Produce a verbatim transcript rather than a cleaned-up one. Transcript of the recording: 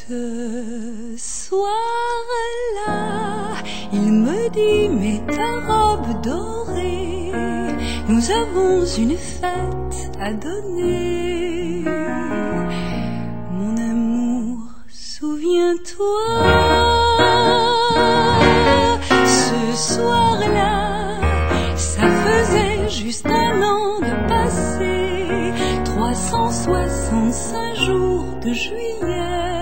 Ce soir-là, il me dit, mets ta robe dorée, nous avons une fête à donner. Mon amour, souviens-toi, ce soir-là, ça faisait juste un an de passé, trois cent soixante-cinq jours de juillet.